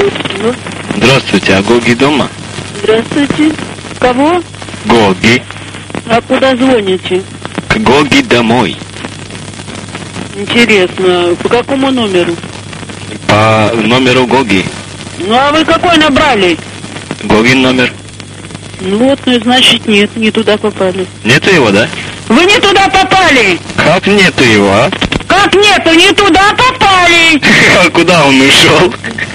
Ну? Здравствуйте, а Гоги дома? Здравствуйте. Кого? Гоги. А куда звоните? К Гоги домой. Интересно, по какому номеру? По номеру Гоги. Ну а вы какой набрали? Гогин номер. Ну вот, ну значит нет, не туда попали. Нету его, да? Вы не туда попали! Как нету его, а? Как нету, не туда попали! А куда он ушел?